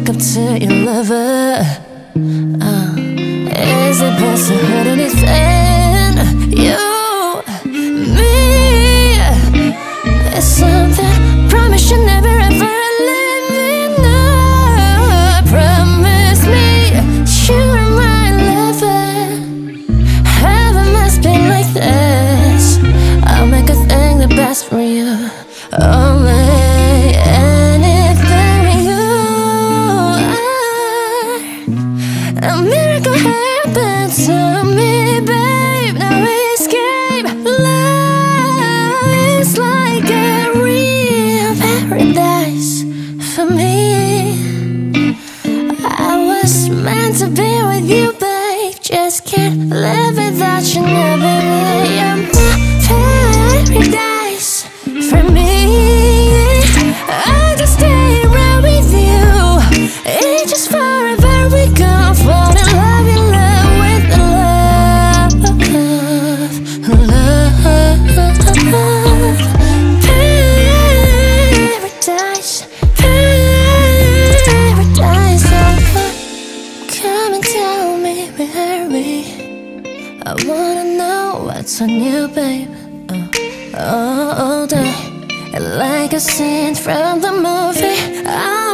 walk up to your lover. Is it supposed to hurt anything? You, me, it's something. Promise you'll never ever let me know. Promise me you're my lover. Heaven must be like this. I'll make a thing the best for you. Only anything for you. A miracle happened to me, babe. Now escape. Love is like a real paradise for me. I was meant to be with you, babe. Just can't live without you, never be. You're my paradise for me. I can stay around with you. It's just forever we go. Fall in love, in love with the love. Paradise, paradise. Oh, come and tell me where we. I wanna know what's on you, babe. All day, like a scene from the movie.